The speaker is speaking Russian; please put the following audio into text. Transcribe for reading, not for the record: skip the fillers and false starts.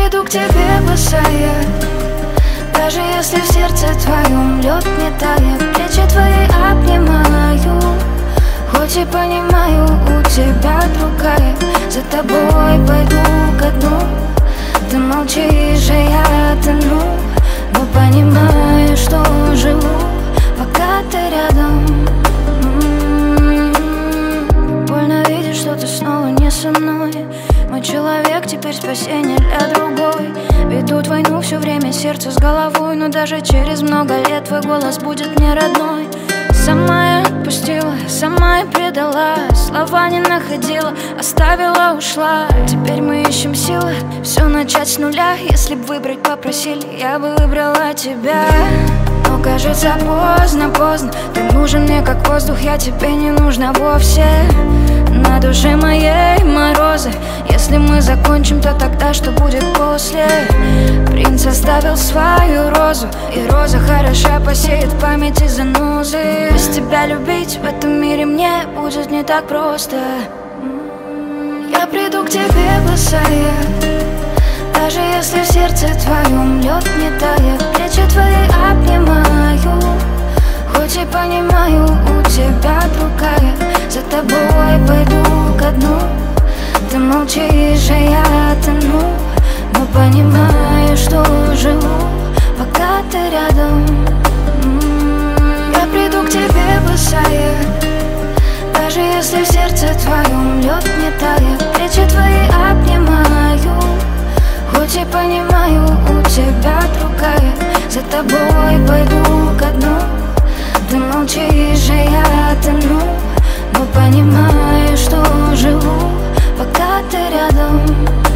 приду к тебе босая, даже если в сердце твоем лед не тает. Плечи твои обнимаю, хоть и понимаю, у тебя другая. За тобой пойду ко дну, ты молчишь, а я тону, но понимаю, что живу, пока ты рядом. Больно видеть, что ты снова не со мной. Мой человек, теперь спасение для другой. Ведут войну все время, сердце с головой, но даже через много лет твой голос будет мне родной. Сама я отпустила, сама я предала, слова не находила, оставила, ушла. Теперь мы ищем силы все начать с нуля. Если б выбрать попросили, я бы выбрала тебя. Но кажется поздно, поздно. Ты нужен мне как воздух, я тебе не нужна вовсе. На душе моей морозы. Если мы закончим, то тогда что будет после? Принц оставил свою розу, и роза хороша посеет в памяти занозы. Без тебя любить в этом мире мне будет не так просто. Я приду к тебе босая, даже если в сердце твоем лед не тает. Плечи твои обнимаю, хоть и понимаю, у тебя другая. За тобой пойду ко дну, ты молчишь, а я тону, но понимаю, что живу, пока ты рядом. Я приду к тебе босая, даже если в сердце твоем лед не тает. Плечи твои обнимаю, хоть и понимаю, у тебя другая. За тобой пойду ко дну, ты молчишь, а я тону, но понимаю, что живу, пока ты рядом.